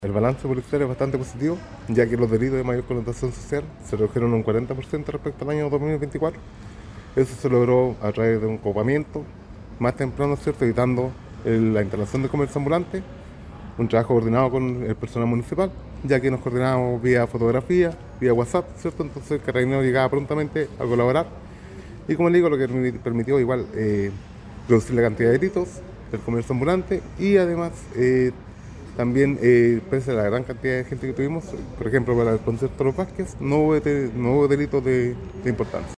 El balance policial es bastante positivo, ya que los delitos de mayor connotación social se redujeron un 40% respecto al año 2024. Eso se logró a través de un copamiento más temprano, ¿cierto?, evitando la instalación de comercio ambulante, un trabajo coordinado con el personal municipal, ya que nos coordinábamos vía fotografía, vía WhatsApp, ¿cierto? Entonces el carabinero llegaba prontamente a colaborar y, como le digo, lo que permitió igual reducir la cantidad de delitos del comercio ambulante y además también, pese a la gran cantidad de gente que tuvimos, por ejemplo, para el concierto de los Vázquez, no hubo delitos de importancia.